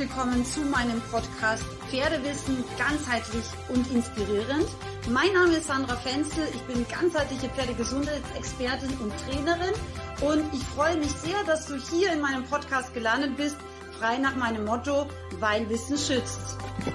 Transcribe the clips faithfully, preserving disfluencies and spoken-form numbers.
willkommen zu meinem Podcast Pferdewissen ganzheitlich und inspirierend. Mein Name ist Sandra Fenzel, ich bin ganzheitliche Pferdegesundheitsexpertin und Trainerin und ich freue mich sehr, dass du hier in meinem Podcast gelandet bist, frei nach meinem Motto, weil Wissen schützt.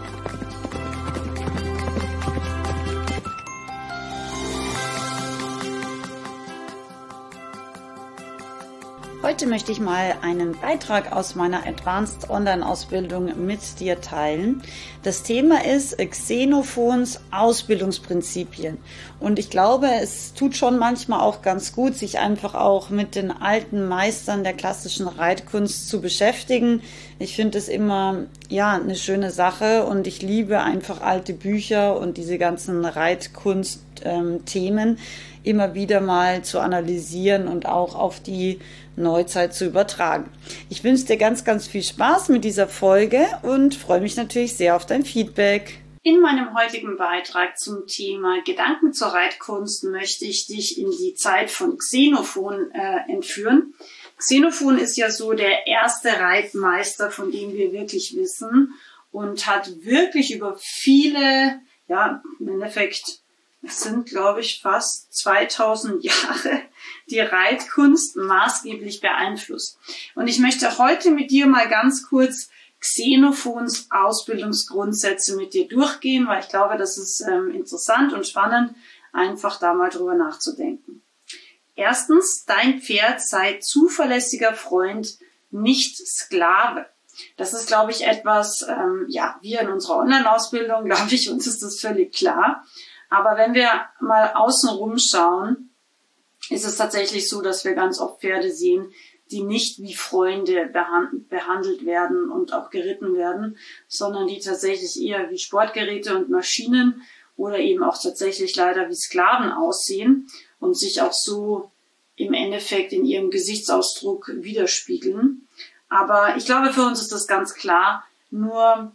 Heute möchte ich mal einen Beitrag aus meiner Advanced Online-Ausbildung mit dir teilen. Das Thema ist Xenophons Ausbildungsprinzipien. Und ich glaube, es tut schon manchmal auch ganz gut, sich einfach auch mit den alten Meistern der klassischen Reitkunst zu beschäftigen. Ich finde es immer, ja, eine schöne Sache und ich liebe einfach alte Bücher und diese ganzen Reitkunst-Themen immer wieder mal zu analysieren und auch auf die Neuzeit zu übertragen. Ich wünsche dir ganz, ganz viel Spaß mit dieser Folge und freue mich natürlich sehr auf dein Feedback. In meinem heutigen Beitrag zum Thema Gedanken zur Reitkunst möchte ich dich in die Zeit von Xenophon äh, entführen. Xenophon ist ja so der erste Reitmeister, von dem wir wirklich wissen und hat wirklich über viele, ja, im Endeffekt, es sind, glaube ich, fast zweitausend Jahre die Reitkunst maßgeblich beeinflusst. Und ich möchte heute mit dir mal ganz kurz Xenophons Ausbildungsgrundsätze mit dir durchgehen, weil ich glaube, das ist ähm, interessant und spannend, einfach da mal drüber nachzudenken. Erstens, dein Pferd sei zuverlässiger Freund, nicht Sklave. Das ist, glaube ich, etwas, ähm, ja, wir in unserer Online-Ausbildung, glaube ich, uns ist das völlig klar. Aber wenn wir mal außen rumschauen, ist es tatsächlich so, dass wir ganz oft Pferde sehen, die nicht wie Freunde behandelt werden und auch geritten werden, sondern die tatsächlich eher wie Sportgeräte und Maschinen oder eben auch tatsächlich leider wie Sklaven aussehen und sich auch so im Endeffekt in ihrem Gesichtsausdruck widerspiegeln. Aber ich glaube, für uns ist das ganz klar, nur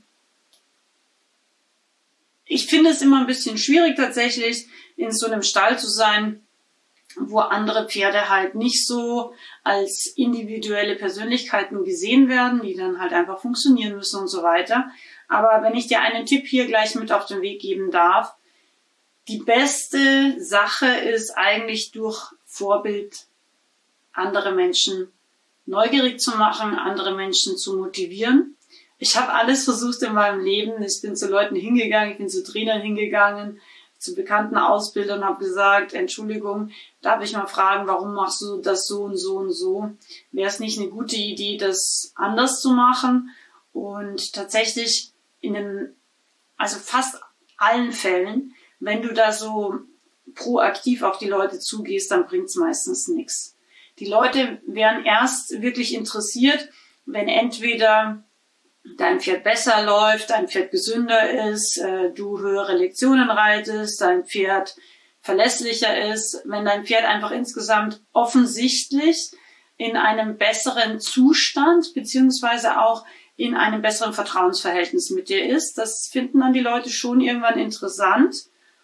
ich finde es immer ein bisschen schwierig tatsächlich, in so einem Stall zu sein, wo andere Pferde halt nicht so als individuelle Persönlichkeiten gesehen werden, die dann halt einfach funktionieren müssen und so weiter. Aber wenn ich dir einen Tipp hier gleich mit auf den Weg geben darf, die beste Sache ist eigentlich durch Vorbild andere Menschen neugierig zu machen, andere Menschen zu motivieren. Ich habe alles versucht in meinem Leben. Ich bin zu Leuten hingegangen, ich bin zu Trainern hingegangen, zu bekannten Ausbildern und habe gesagt, Entschuldigung, darf ich mal fragen, warum machst du das so und so und so? Wäre es nicht eine gute Idee, das anders zu machen? Und tatsächlich in den, also fast allen Fällen, wenn du da so proaktiv auf die Leute zugehst, dann bringt es meistens nichts. Die Leute werden erst wirklich interessiert, wenn entweder dein Pferd besser läuft, dein Pferd gesünder ist, äh, du höhere Lektionen reitest, dein Pferd verlässlicher ist, wenn dein Pferd einfach insgesamt offensichtlich in einem besseren Zustand beziehungsweise auch in einem besseren Vertrauensverhältnis mit dir ist. Das finden dann die Leute schon irgendwann interessant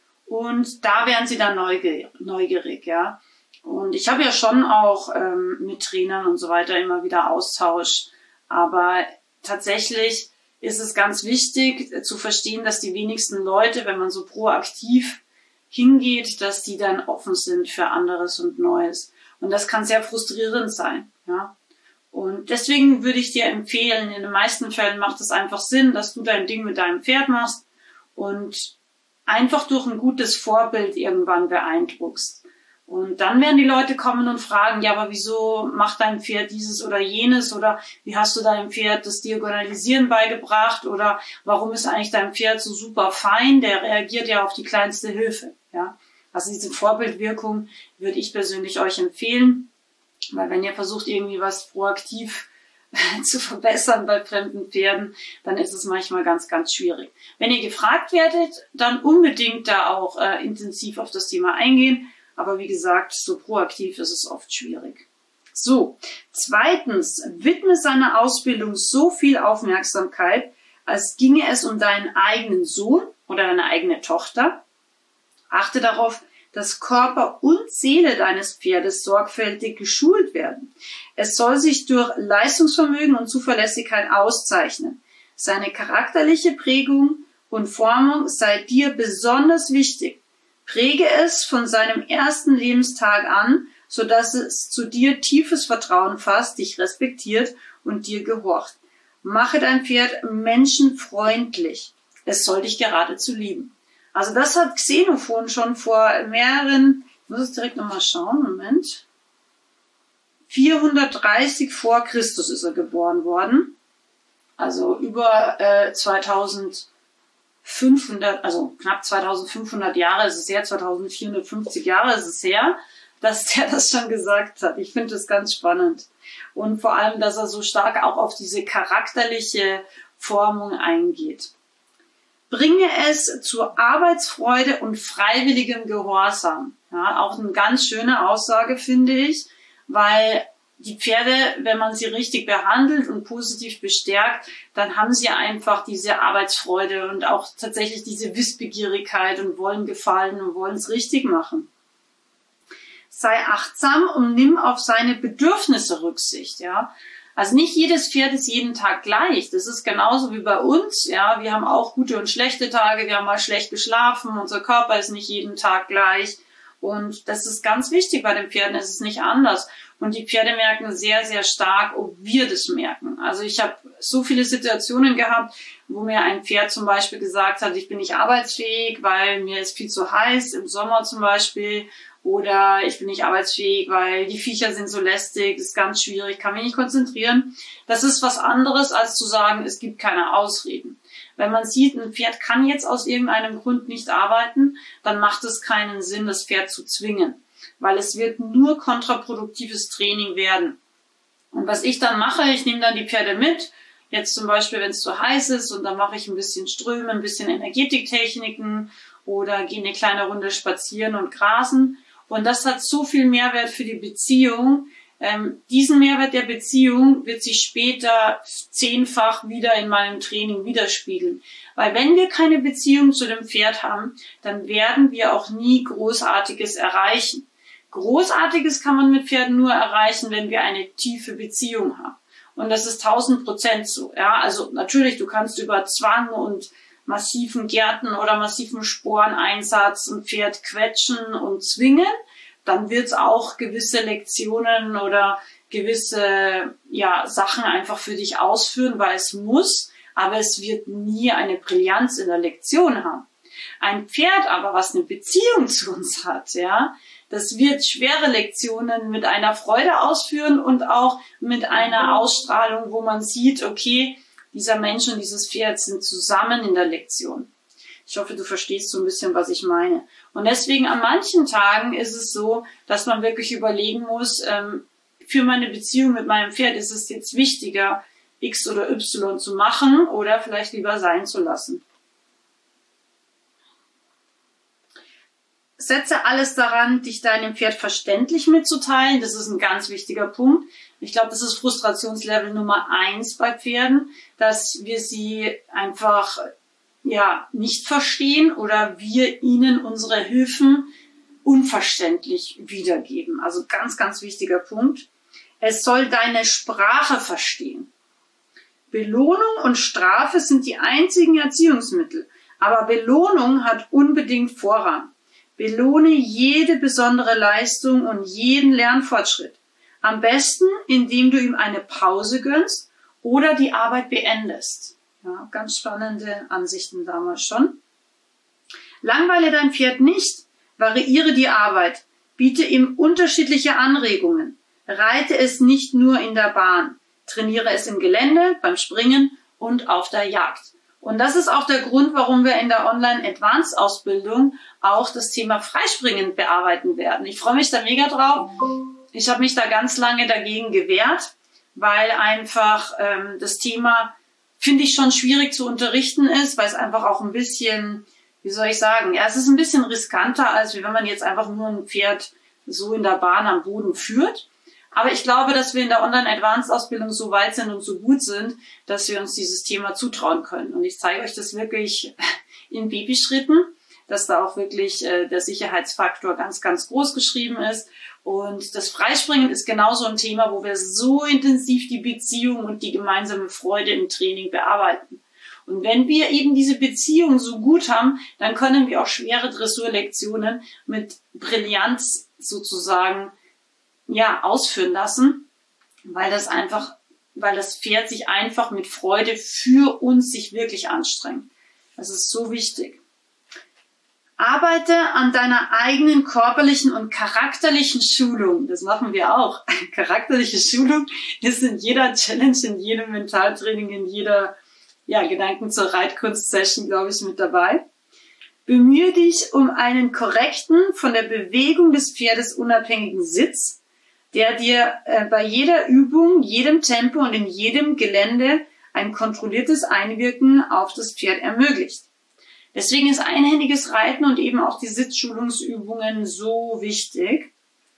und da werden sie dann neugierig, neugierig, ja. Und ich habe ja schon auch ähm, mit Trainern und so weiter immer wieder Austausch, aber tatsächlich ist es ganz wichtig zu verstehen, dass die wenigsten Leute, wenn man so proaktiv hingeht, dass die dann offen sind für anderes und Neues. Und das kann sehr frustrierend sein, ja. Und deswegen würde ich dir empfehlen, in den meisten Fällen macht es einfach Sinn, dass du dein Ding mit deinem Pferd machst und einfach durch ein gutes Vorbild irgendwann beeindruckst. Und dann werden die Leute kommen und fragen, ja, aber wieso macht dein Pferd dieses oder jenes oder wie hast du deinem Pferd das Diagonalisieren beigebracht oder warum ist eigentlich dein Pferd so super fein, der reagiert ja auf die kleinste Hilfe, ja. Also diese Vorbildwirkung würde ich persönlich euch empfehlen, weil wenn ihr versucht irgendwie was proaktiv zu verbessern bei fremden Pferden, dann ist es manchmal ganz, ganz schwierig. Wenn ihr gefragt werdet, dann unbedingt da auch äh, intensiv auf das Thema eingehen. Aber wie gesagt, so proaktiv ist es oft schwierig. So, zweitens, widme seiner Ausbildung so viel Aufmerksamkeit, als ginge es um deinen eigenen Sohn oder deine eigene Tochter. Achte darauf, dass Körper und Seele deines Pferdes sorgfältig geschult werden. Es soll sich durch Leistungsvermögen und Zuverlässigkeit auszeichnen. Seine charakterliche Prägung und Formung sei dir besonders wichtig. Präge es von seinem ersten Lebenstag an, so dass es zu dir tiefes Vertrauen fasst, dich respektiert und dir gehorcht. Mache dein Pferd menschenfreundlich. Es soll dich geradezu lieben. Also das hat Xenophon schon vor mehreren, ich muss es direkt nochmal schauen, Moment, vierhundertdreißig vor Christus ist er geboren worden. Also über äh, zweitausendfünfhundert, also knapp zweitausendfünfhundert Jahre ist es her, zweitausendvierhundertfünfzig Jahre ist es her, dass der das schon gesagt hat. Ich finde das ganz spannend. Und vor allem, dass er so stark auch auf diese charakterliche Formung eingeht. Bringe es zur Arbeitsfreude und freiwilligem Gehorsam. Ja, auch eine ganz schöne Aussage, finde ich, weil die Pferde, wenn man sie richtig behandelt und positiv bestärkt, dann haben sie einfach diese Arbeitsfreude und auch tatsächlich diese Wissbegierigkeit und wollen gefallen und wollen es richtig machen. Sei achtsam und nimm auf seine Bedürfnisse Rücksicht, ja. Also nicht jedes Pferd ist jeden Tag gleich. Das ist genauso wie bei uns, ja. Wir haben auch gute und schlechte Tage. Wir haben mal schlecht geschlafen. Unser Körper ist nicht jeden Tag gleich. Und das ist ganz wichtig. Bei den Pferden ist es nicht anders. Und die Pferde merken sehr, sehr stark, ob wir das merken. Also ich habe so viele Situationen gehabt, wo mir ein Pferd zum Beispiel gesagt hat, ich bin nicht arbeitsfähig, weil mir ist viel zu heiß, im Sommer zum Beispiel. Oder ich bin nicht arbeitsfähig, weil die Viecher sind so lästig, ist ganz schwierig, kann mich nicht konzentrieren. Das ist was anderes, als zu sagen, es gibt keine Ausreden. Wenn man sieht, ein Pferd kann jetzt aus irgendeinem Grund nicht arbeiten, dann macht es keinen Sinn, das Pferd zu zwingen. Weil es wird nur kontraproduktives Training werden. Und was ich dann mache, ich nehme dann die Pferde mit. Jetzt zum Beispiel, wenn es zu heiß ist und dann mache ich ein bisschen Ströme, ein bisschen Energetiktechniken oder gehe eine kleine Runde spazieren und grasen. Und das hat so viel Mehrwert für die Beziehung. Ähm, diesen Mehrwert der Beziehung wird sich später zehnfach wieder in meinem Training widerspiegeln. Weil wenn wir keine Beziehung zu dem Pferd haben, dann werden wir auch nie Großartiges erreichen. Großartiges kann man mit Pferden nur erreichen, wenn wir eine tiefe Beziehung haben. Und das ist tausend Prozent so. Ja, also natürlich, du kannst über Zwang und massiven Gärten oder massiven Sporeneinsatz ein Pferd quetschen und zwingen, dann wird es auch gewisse Lektionen oder gewisse ja, Sachen einfach für dich ausführen, weil es muss, aber es wird nie eine Brillanz in der Lektion haben. Ein Pferd aber, was eine Beziehung zu uns hat, ja, das wird schwere Lektionen mit einer Freude ausführen und auch mit einer Ausstrahlung, wo man sieht, okay, dieser Mensch und dieses Pferd sind zusammen in der Lektion. Ich hoffe, du verstehst so ein bisschen, was ich meine. Und deswegen an manchen Tagen ist es so, dass man wirklich überlegen muss, ähm, für meine Beziehung mit meinem Pferd ist es jetzt wichtiger, X oder Y zu machen oder vielleicht lieber sein zu lassen. Setze alles daran, dich deinem Pferd verständlich mitzuteilen. Das ist ein ganz wichtiger Punkt. Ich glaube, das ist Frustrationslevel Nummer eins bei Pferden, dass wir sie einfach ja nicht verstehen oder wir ihnen unsere Hilfen unverständlich wiedergeben. Also ganz, ganz wichtiger Punkt. Es soll deine Sprache verstehen. Belohnung und Strafe sind die einzigen Erziehungsmittel, aber Belohnung hat unbedingt Vorrang. Belohne jede besondere Leistung und jeden Lernfortschritt. Am besten, indem du ihm eine Pause gönnst oder die Arbeit beendest. Ja, ganz spannende Ansichten damals schon. Langweile dein Pferd nicht, variiere die Arbeit, biete ihm unterschiedliche Anregungen, reite es nicht nur in der Bahn, trainiere es im Gelände, beim Springen und auf der Jagd. Und das ist auch der Grund, warum wir in der Online-Advanced-Ausbildung auch das Thema Freispringen bearbeiten werden. Ich freue mich da mega drauf. Ich habe mich da ganz lange dagegen gewehrt, weil einfach ähm, das Thema, finde ich, schon schwierig zu unterrichten ist, weil es einfach auch ein bisschen, wie soll ich sagen, ja, es ist ein bisschen riskanter, als wenn man jetzt einfach nur ein Pferd so in der Bahn am Boden führt. Aber ich glaube, dass wir in der Online-Advanced-Ausbildung so weit sind und so gut sind, dass wir uns dieses Thema zutrauen können. Und ich zeige euch das wirklich in Babyschritten, dass da auch wirklich äh, der Sicherheitsfaktor ganz, ganz groß geschrieben ist. Und das Freispringen ist genauso ein Thema, wo wir so intensiv die Beziehung und die gemeinsame Freude im Training bearbeiten. Und wenn wir eben diese Beziehung so gut haben, dann können wir auch schwere Dressurlektionen mit Brillanz sozusagen, ja, ausführen lassen, weil das einfach, weil das Pferd sich einfach mit Freude für uns sich wirklich anstrengt. Das ist so wichtig. Arbeite an deiner eigenen körperlichen und charakterlichen Schulung. Das machen wir auch. Charakterliche Schulung ist in jeder Challenge, in jedem Mentaltraining, in jeder, ja, Gedanken zur Reitkunst-Session, glaube ich, mit dabei. Bemühe dich um einen korrekten, von der Bewegung des Pferdes unabhängigen Sitz, der dir äh, bei jeder Übung, jedem Tempo und in jedem Gelände ein kontrolliertes Einwirken auf das Pferd ermöglicht. Deswegen ist einhändiges Reiten und eben auch die Sitzschulungsübungen so wichtig.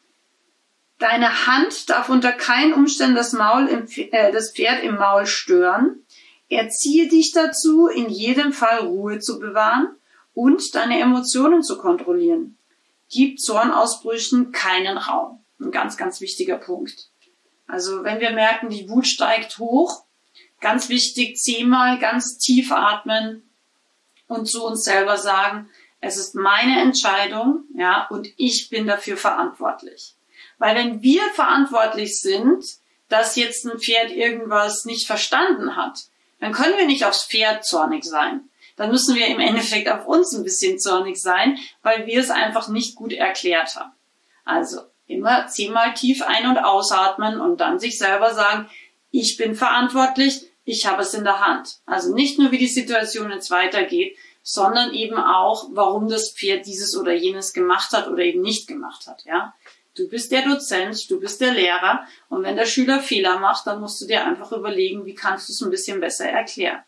Deine Hand darf unter keinen Umständen das, Maul im, äh, das Pferd im Maul stören. Erziehe dich dazu, in jedem Fall Ruhe zu bewahren und deine Emotionen zu kontrollieren. Gib Zornausbrüchen keinen Raum. Ein ganz, ganz wichtiger Punkt. Also wenn wir merken, die Wut steigt hoch, ganz wichtig, zehnmal ganz tief atmen und zu uns selber sagen, es ist meine Entscheidung, ja, und ich bin dafür verantwortlich. Weil wenn wir verantwortlich sind, dass jetzt ein Pferd irgendwas nicht verstanden hat, dann können wir nicht aufs Pferd zornig sein. Dann müssen wir im Endeffekt auf uns ein bisschen zornig sein, weil wir es einfach nicht gut erklärt haben. Also immer zehnmal tief ein- und ausatmen und dann sich selber sagen, ich bin verantwortlich, ich habe es in der Hand. Also nicht nur, wie die Situation jetzt weitergeht, sondern eben auch, warum das Pferd dieses oder jenes gemacht hat oder eben nicht gemacht hat. Ja, du bist der Dozent, du bist der Lehrer und wenn der Schüler Fehler macht, dann musst du dir einfach überlegen, wie kannst du es ein bisschen besser erklären.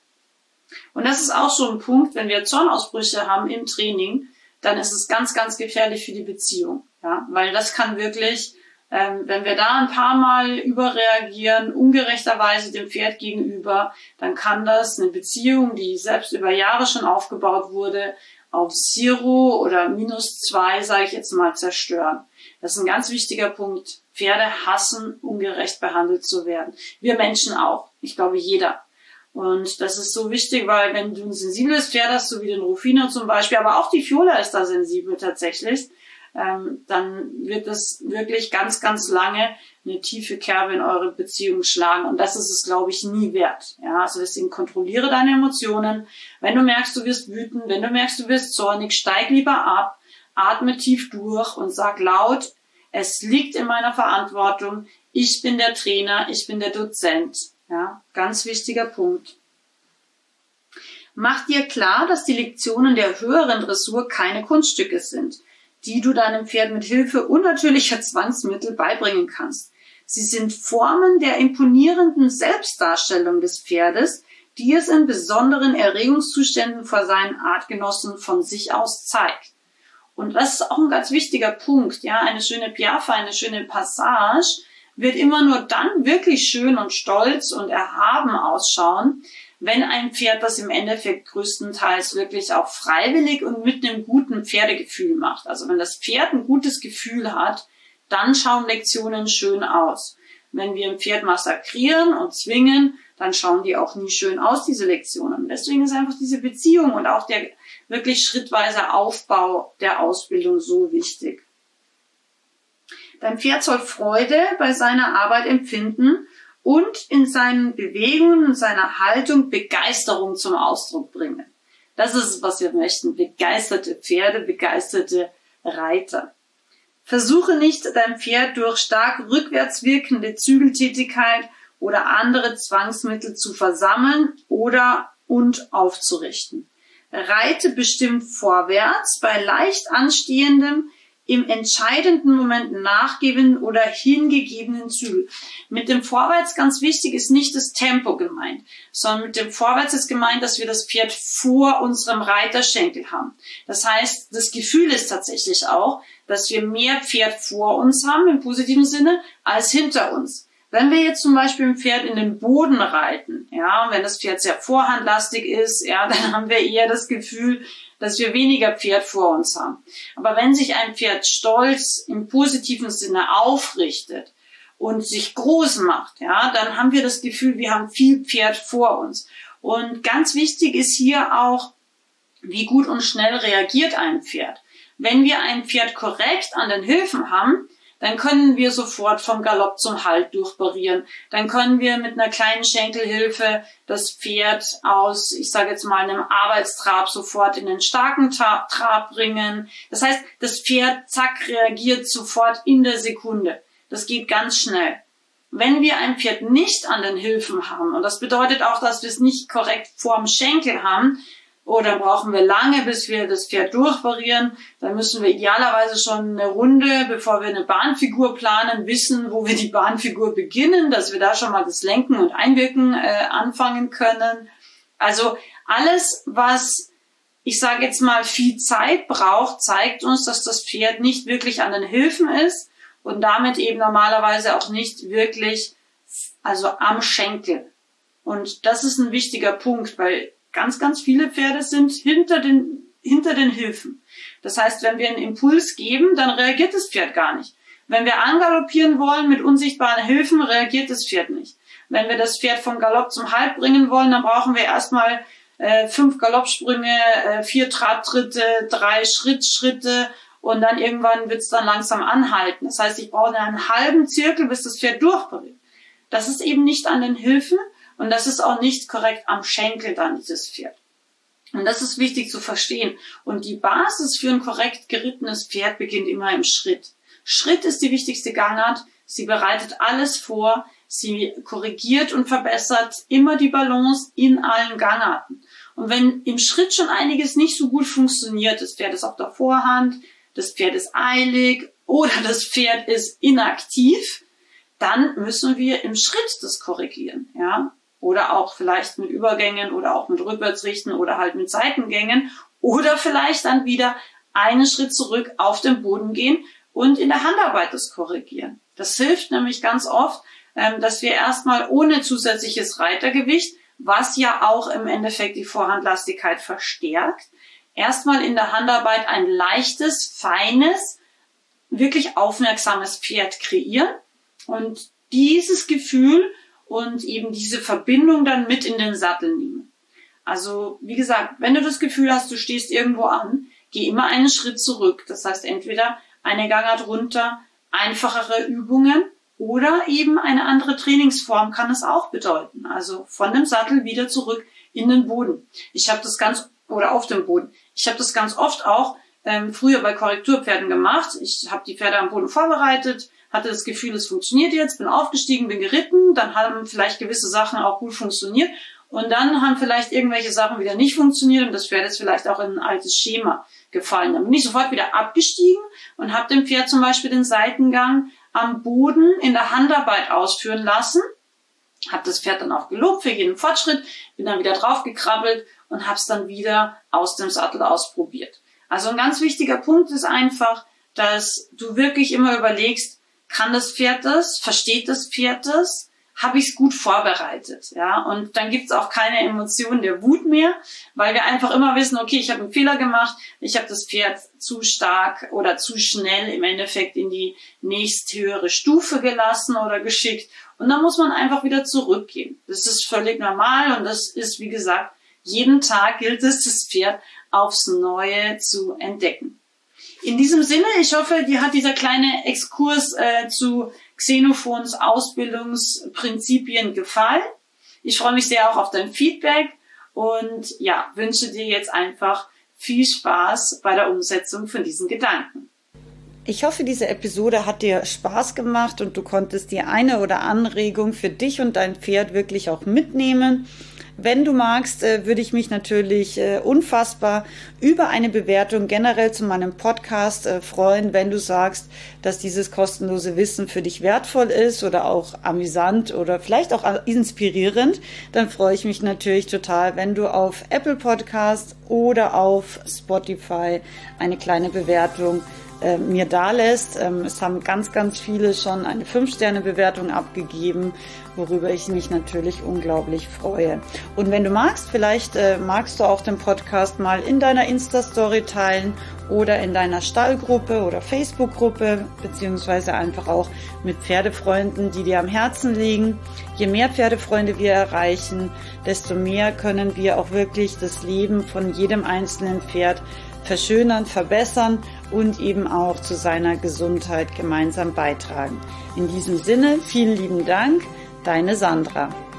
Und das ist auch so ein Punkt, wenn wir Zornausbrüche haben im Training, dann ist es ganz, ganz gefährlich für die Beziehung. Ja, weil das kann wirklich, ähm, wenn wir da ein paar Mal überreagieren, ungerechterweise dem Pferd gegenüber, dann kann das eine Beziehung, die selbst über Jahre schon aufgebaut wurde, auf Zero oder minus zwei, sage ich jetzt mal, zerstören. Das ist ein ganz wichtiger Punkt. Pferde hassen, ungerecht behandelt zu werden. Wir Menschen auch. Ich glaube, jeder. Und das ist so wichtig, weil wenn du ein sensibles Pferd hast, so wie den Rufino zum Beispiel, aber auch die Fiola ist da sensibel tatsächlich, ähm, dann wird das wirklich ganz, ganz lange eine tiefe Kerbe in eure Beziehung schlagen. Und das ist es, glaube ich, nie wert. Ja, also deswegen kontrolliere deine Emotionen. Wenn du merkst, du wirst wütend, wenn du merkst, du wirst zornig, steig lieber ab, atme tief durch und sag laut, es liegt in meiner Verantwortung, ich bin der Trainer, ich bin der Dozent. Ja, ganz wichtiger Punkt. Mach dir klar, dass die Lektionen der höheren Dressur keine Kunststücke sind, die du deinem Pferd mit Hilfe unnatürlicher Zwangsmittel beibringen kannst. Sie sind Formen der imponierenden Selbstdarstellung des Pferdes, die es in besonderen Erregungszuständen vor seinen Artgenossen von sich aus zeigt. Und das ist auch ein ganz wichtiger Punkt. Ja, eine schöne Piaffe, eine schöne Passage wird immer nur dann wirklich schön und stolz und erhaben ausschauen, wenn ein Pferd das im Endeffekt größtenteils wirklich auch freiwillig und mit einem guten Pferdegefühl macht. Also wenn das Pferd ein gutes Gefühl hat, dann schauen Lektionen schön aus. Wenn wir ein Pferd massakrieren und zwingen, dann schauen die auch nie schön aus, diese Lektionen. Deswegen ist einfach diese Beziehung und auch der wirklich schrittweise Aufbau der Ausbildung so wichtig. Dein Pferd soll Freude bei seiner Arbeit empfinden und in seinen Bewegungen und seiner Haltung Begeisterung zum Ausdruck bringen. Das ist es, was wir möchten. Begeisterte Pferde, begeisterte Reiter. Versuche nicht, dein Pferd durch stark rückwärts wirkende Zügeltätigkeit oder andere Zwangsmittel zu versammeln oder und aufzurichten. Reite bestimmt vorwärts bei leicht anstehendem, im entscheidenden Moment nachgeben oder hingegebenen Zügel. Mit dem Vorwärts ganz wichtig ist nicht das Tempo gemeint, sondern mit dem Vorwärts ist gemeint, dass wir das Pferd vor unserem Reiterschenkel haben. Das heißt, das Gefühl ist tatsächlich auch, dass wir mehr Pferd vor uns haben im positiven Sinne als hinter uns. Wenn wir jetzt zum Beispiel ein Pferd in den Boden reiten, ja, wenn das Pferd sehr vorhandlastig ist, ja, dann haben wir eher das Gefühl, dass wir weniger Pferd vor uns haben. Aber wenn sich ein Pferd stolz im positiven Sinne aufrichtet und sich groß macht, ja, dann haben wir das Gefühl, wir haben viel Pferd vor uns. Und ganz wichtig ist hier auch, wie gut und schnell reagiert ein Pferd. Wenn wir ein Pferd korrekt an den Hilfen haben, dann können wir sofort vom Galopp zum Halt durchparieren. Dann können wir mit einer kleinen Schenkelhilfe das Pferd aus, ich sage jetzt mal, einem Arbeitstrab sofort in den starken Trab bringen. Das heißt, das Pferd, zack, reagiert sofort in der Sekunde. Das geht ganz schnell. Wenn wir ein Pferd nicht an den Hilfen haben, und das bedeutet auch, dass wir es nicht korrekt vorm Schenkel haben, oh, dann brauchen wir lange, bis wir das Pferd durchparieren. Dann müssen wir idealerweise schon eine Runde, bevor wir eine Bahnfigur planen, wissen, wo wir die Bahnfigur beginnen, dass wir da schon mal das Lenken und Einwirken äh, anfangen können. Also alles, was, ich sage jetzt mal, viel Zeit braucht, zeigt uns, dass das Pferd nicht wirklich an den Hilfen ist und damit eben normalerweise auch nicht wirklich, also am Schenkel. Und das ist ein wichtiger Punkt, weil ganz, ganz viele Pferde sind hinter den, hinter den Hilfen. Das heißt, wenn wir einen Impuls geben, dann reagiert das Pferd gar nicht. Wenn wir angaloppieren wollen mit unsichtbaren Hilfen, reagiert das Pferd nicht. Wenn wir das Pferd vom Galopp zum Halt bringen wollen, dann brauchen wir erstmal äh, fünf Galoppsprünge, äh, vier Trabtritte, drei Schrittschritte und dann irgendwann wird es dann langsam anhalten. Das heißt, ich brauche einen halben Zirkel, bis das Pferd durchpariert. Das ist eben nicht an den Hilfen. Und das ist auch nicht korrekt am Schenkel dann, dieses Pferd. Und das ist wichtig zu verstehen. Und die Basis für ein korrekt gerittenes Pferd beginnt immer im Schritt. Schritt ist die wichtigste Gangart. Sie bereitet alles vor. Sie korrigiert und verbessert immer die Balance in allen Gangarten. Und wenn im Schritt schon einiges nicht so gut funktioniert, das Pferd ist auf der Vorhand, das Pferd ist eilig oder das Pferd ist inaktiv, dann müssen wir im Schritt das korrigieren, ja. Oder auch vielleicht mit Übergängen oder auch mit Rückwärtsrichten oder halt mit Seitengängen oder vielleicht dann wieder einen Schritt zurück auf den Boden gehen und in der Handarbeit das korrigieren. Das hilft nämlich ganz oft, dass wir erstmal ohne zusätzliches Reitergewicht, was ja auch im Endeffekt die Vorhandlastigkeit verstärkt, erstmal in der Handarbeit ein leichtes, feines, wirklich aufmerksames Pferd kreieren und dieses Gefühl und eben diese Verbindung dann mit in den Sattel nehmen. Also, wie gesagt, wenn du das Gefühl hast, du stehst irgendwo an, geh immer einen Schritt zurück. Das heißt, entweder eine Gangart runter, einfachere Übungen oder eben eine andere Trainingsform kann es auch bedeuten. Also von dem Sattel wieder zurück in den Boden. Ich habe das ganz, oder auf dem Boden. Ich habe das ganz oft auch ähm, früher bei Korrekturpferden gemacht. Ich habe die Pferde am Boden vorbereitet, hatte das Gefühl, es funktioniert jetzt, bin aufgestiegen, bin geritten, dann haben vielleicht gewisse Sachen auch gut funktioniert und dann haben vielleicht irgendwelche Sachen wieder nicht funktioniert und das Pferd ist vielleicht auch in ein altes Schema gefallen. Dann bin ich sofort wieder abgestiegen und habe dem Pferd zum Beispiel den Seitengang am Boden in der Handarbeit ausführen lassen, habe das Pferd dann auch gelobt für jeden Fortschritt, bin dann wieder draufgekrabbelt und habe es dann wieder aus dem Sattel ausprobiert. Also ein ganz wichtiger Punkt ist einfach, dass du wirklich immer überlegst, kann das Pferd das? Versteht das Pferd das? Habe ich es gut vorbereitet? Ja, und dann gibt's auch keine Emotionen der Wut mehr, weil wir einfach immer wissen, okay, ich habe einen Fehler gemacht, ich habe das Pferd zu stark oder zu schnell im Endeffekt in die nächsthöhere Stufe gelassen oder geschickt. Und dann muss man einfach wieder zurückgehen. Das ist völlig normal und das ist, wie gesagt, jeden Tag gilt es, das Pferd aufs Neue zu entdecken. In diesem Sinne, ich hoffe, dir hat dieser kleine Exkurs äh, zu Xenophons Ausbildungsprinzipien gefallen. Ich freue mich sehr auch auf dein Feedback und ja, wünsche dir jetzt einfach viel Spaß bei der Umsetzung von diesen Gedanken. Ich hoffe, diese Episode hat dir Spaß gemacht und du konntest die eine oder Anregung für dich und dein Pferd wirklich auch mitnehmen. Wenn du magst, würde ich mich natürlich unfassbar über eine Bewertung generell zu meinem Podcast freuen, wenn du sagst, dass dieses kostenlose Wissen für dich wertvoll ist oder auch amüsant oder vielleicht auch inspirierend. Dann freue ich mich natürlich total, wenn du auf Apple Podcast oder auf Spotify eine kleine Bewertung äh, mir dalässt. Ähm, es haben ganz, ganz viele schon eine fünf Sterne Bewertung abgegeben, worüber ich mich natürlich unglaublich freue. Und wenn du magst, vielleicht äh, magst du auch den Podcast mal in deiner Insta-Story teilen oder in deiner Stallgruppe oder Facebook-Gruppe, beziehungsweise einfach auch mit Pferdefreunden, die dir am Herzen liegen. Je mehr Pferdefreunde wir erreichen, desto mehr können wir auch wirklich das Leben von jedem einzelnen Pferd verschönern, verbessern und eben auch zu seiner Gesundheit gemeinsam beitragen. In diesem Sinne, vielen lieben Dank, deine Sandra.